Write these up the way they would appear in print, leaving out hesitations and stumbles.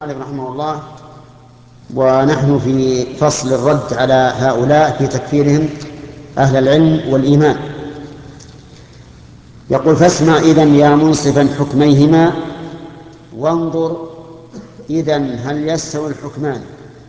رحمه الله. ونحن في فصل الرد على هؤلاء في تكفيرهم أهل العلم والإيمان. يقول: فاسمع إذن يا منصفا حكميهما، وانظر إذن هل يستوي الحكمان.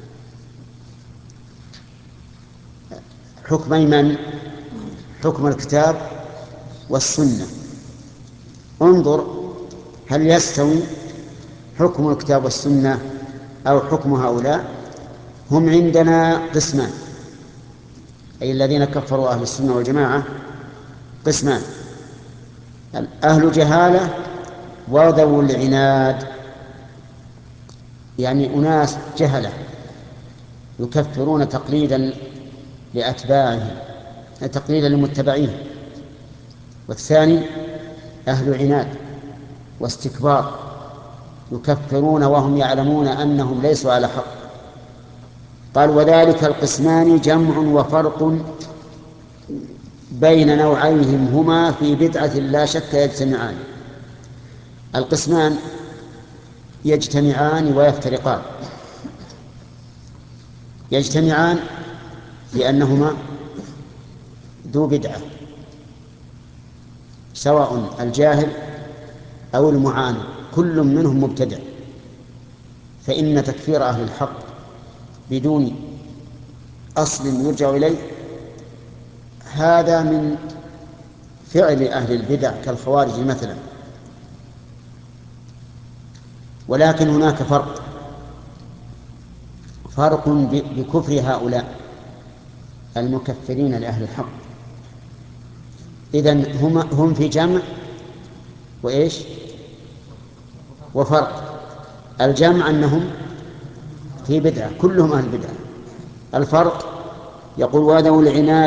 حكمي من؟ حكم الكتاب والسنة. انظر هل يستوي حكم الكتاب والسنة أو حكم هؤلاء. هم عندنا قسمان، أي الذين كفروا أهل السنة والجماعة قسمان: أهل جهالة وذو العناد، يعني أناس جهلة يكفرون تقليدا لأتباعهم، تقليدا لمتبعيهم. والثاني أهل عناد واستكبار، يكفرون وهم يعلمون أنهم ليسوا على حق. قال: وذلك القسمان جمع وفرق بين نوعيهم هما في بدعة لا شك يجتمعان. القسمان يجتمعان ويفترقان. يجتمعان لأنهما ذو بدعة، سواء الجاهل أو المعاند كل منهم مبتدع، فإن تكفير أهل الحق بدون أصل يرجع إليه هذا من فعل أهل البدع كالخوارج مثلا. ولكن هناك فرق بكفر هؤلاء المكفرين لأهل الحق. إذن هم في جمع وإيش وفرق. الجمع أنهم في بدعة، كلهم أهل بدعة. الفرق يقول: وذو العناد